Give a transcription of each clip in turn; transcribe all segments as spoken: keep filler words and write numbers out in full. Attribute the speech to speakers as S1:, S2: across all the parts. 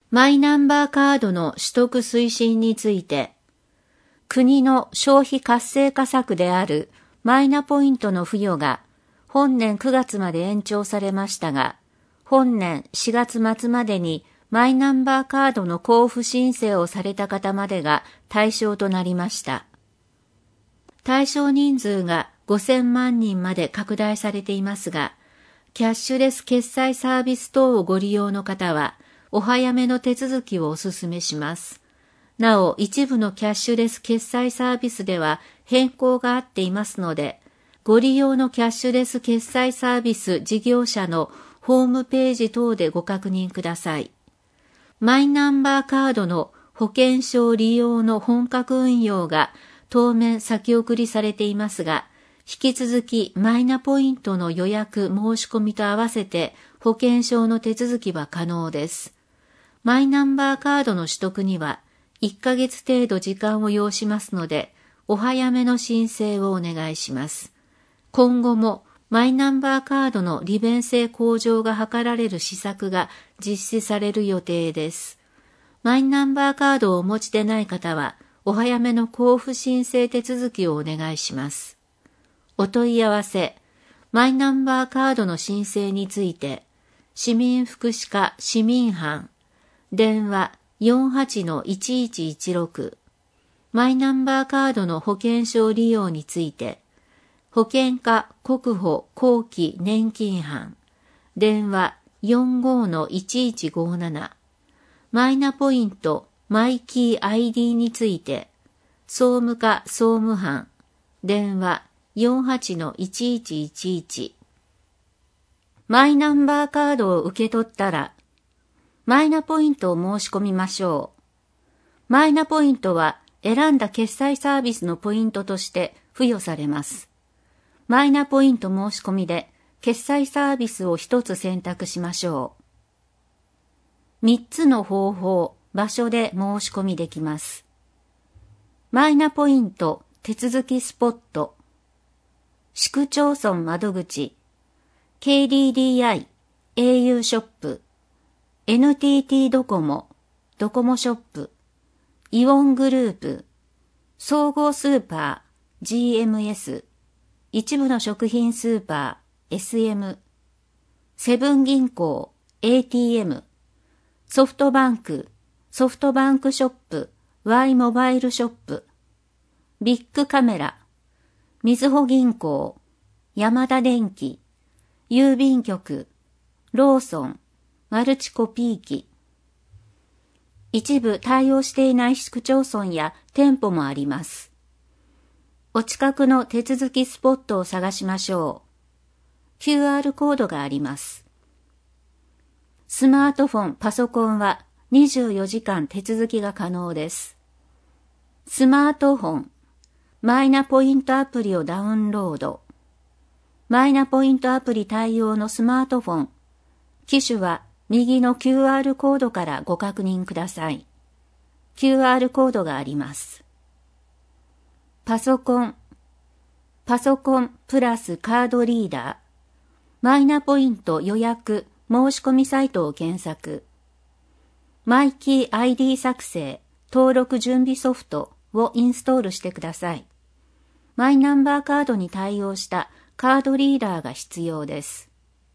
S1: マイナンバーカードの取得推進について、国の消費活性化策であるマイナポイントの付与が本年くがつまで延長されましたが、本年しがつ末までにマイナンバーカードの交付申請をされた方までが対象となりました。対象人数がごせんまんにんまで拡大されていますが、キャッシュレス決済サービス等をご利用の方は、お早めの手続きをお勧めします。なお、一部のキャッシュレス決済サービスでは変更があっていますので、ご利用のキャッシュレス決済サービス事業者のホームページ等でご確認ください。マイナンバーカードの保険証利用の本格運用が当面先送りされていますが、引き続きマイナポイントの予約申し込みと合わせて保険証の手続きは可能です。マイナンバーカードの取得にはいっかげつ程度時間を要しますので、お早めの申請をお願いします。今後もマイナンバーカードの利便性向上が図られる施策が実施される予定です。マイナンバーカードをお持ちでない方は、お早めの交付申請手続きをお願いします。お問い合わせ、マイナンバーカードの申請について、市民福祉課市民班、電話 よんはちのいちいちいちろく、マイナンバーカードの保険証利用について、保険課国保後期年金班、電話 よんごのいちいちごなな、マイナポイントマイキー アイディー について、総務課総務班、電話 よんはちのいちいちいちいち。マイナンバーカードを受け取ったら、マイナポイントを申し込みましょう。マイナポイントは選んだ決済サービスのポイントとして付与されます。マイナポイント申し込みで決済サービスを一つ選択しましょう。みっつの方法、場所で申し込みできます。マイナポイント手続きスポット、市区町村窓口、ケーディーディーアイ、エーユー ショップ、エヌティーティー ドコモ、ドコモショップ、イオングループ、総合スーパー、ジーエムエス、一部の食品スーパー、エスエム、セブン銀行、エーティーエム、ソフトバンク、ソフトバンクショップ、Y モバイルショップ、ビッグカメラ、みずほ銀行、ヤマダ電機、郵便局、ローソン、マルチコピー機。一部対応していない市区町村や店舗もあります。お近くの手続きスポットを探しましょう。キューアール コードがあります。スマートフォン、パソコンはにじゅうよじかん手続きが可能です。スマートフォン、マイナポイントアプリをダウンロード。マイナポイントアプリ対応のスマートフォン、機種は右の キューアール コードからご確認ください。キューアール コードがあります。パソコン、パソコンプラスカードリーダー、マイナポイント予約申し込みサイトを検索。マイキー アイディー 作成、登録準備ソフトをインストールしてください。マイナンバーカードに対応したカードリーダーが必要です。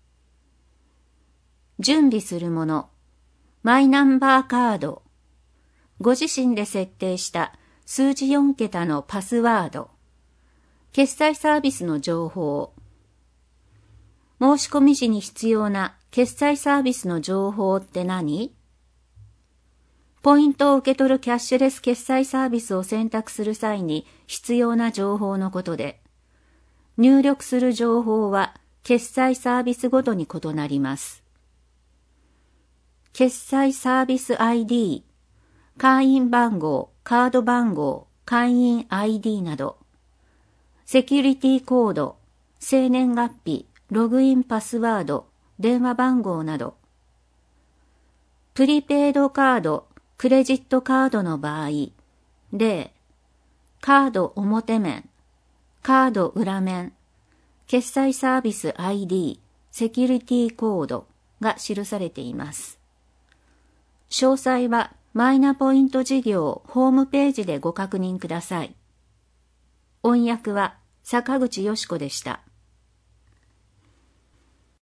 S1: 準備するもの、マイナンバーカード、ご自身で設定した数字よんけたのパスワード、決済サービスの情報、申し込み時に必要な決済サービスの情報って何？ポイントを受け取るキャッシュレス決済サービスを選択する際に必要な情報のことで、入力する情報は決済サービスごとに異なります。決済サービス アイディー、会員番号、カード番号、会員 アイディー など、セキュリティコード、生年月日、ログインパスワード、電話番号など、プリペイドカード、クレジットカードの場合、例、カード表面、カード裏面、決済サービス アイディー、セキュリティコードが記されています。 詳細はマイナポイント事業ホームページでご確認ください。音訳は坂口よし子でした。